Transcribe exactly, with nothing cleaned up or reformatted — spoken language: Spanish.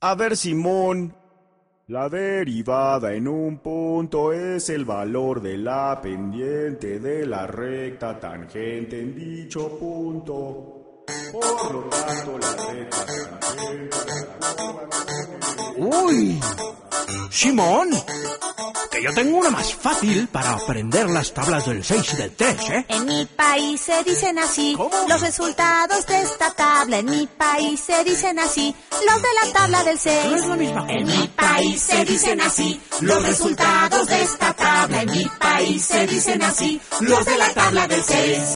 A ver, Simón. La derivada en un punto es el valor de la pendiente de la recta tangente en dicho punto. Por lo tanto, la recta tangente... ¡Uy! ¡Simón! Que yo tengo una más fácil para aprender las tablas del seis y del tres, ¿eh? En mi país se dicen así. ¿Cómo? Los resultados de esta tabla. En mi país se dicen así. Los de la tabla del seis. No es la misma cosa. En mi país se dicen así. Los resultados de esta tabla. En mi país se dicen así. Los de la tabla del seis.